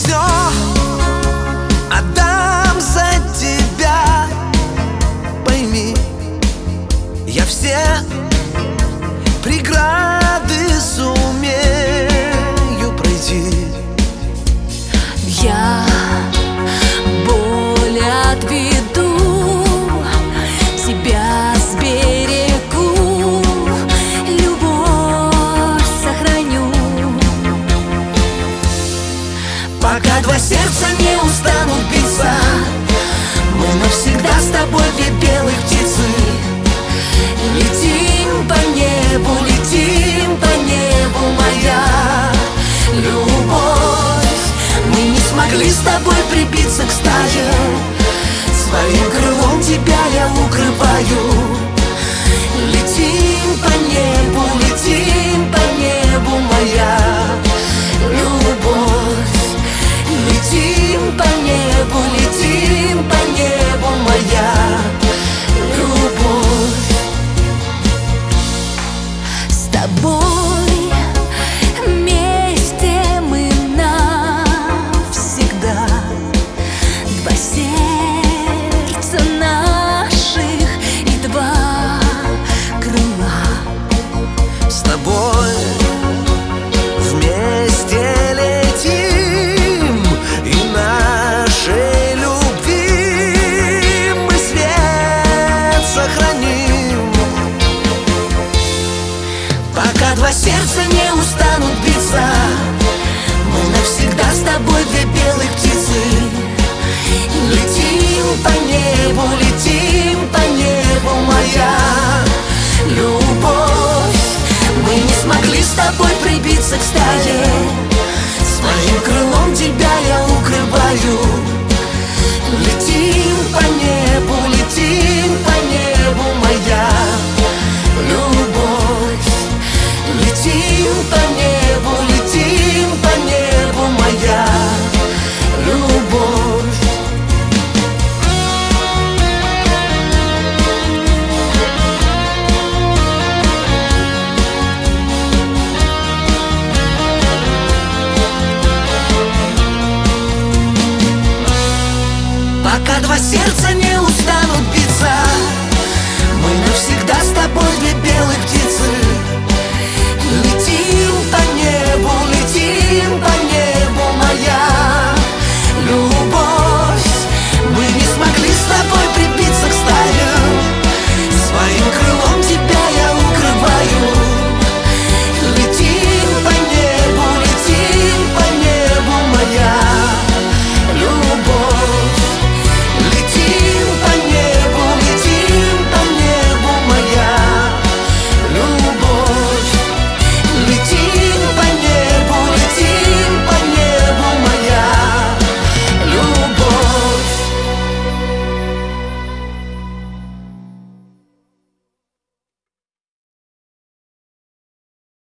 все отдам за тебя. Пойми, я все преграды сумею пройти. Я боль отведу, тебя сберегу, любовь сохраню. Пока два сердца не устанут биться, мы навсегда с тобой две белых птицы. Летим по небу, моя любовь. Мы не смогли с тобой прибиться к стае, своим крылом тебя я укрываю. Летим по небу, моя любовь. Летим по небу, моя любовь. С тобой вместе мы навсегда, два сердца наших и два крыла. С тобой вместе летим, и нашей любви мы свет сохраним. Пока два сердца не устанут биться, мы навсегда с тобой две белых птицы. Летим по небу, моя любовь. Мы не смогли с тобой прибиться к стае, своим крылом тебя я укрываю. Летим по небу, моя любовь. Летим по небу, моя любовь. Пока два сердца не устанут биться, мы навсегда с тобой две белых птицы.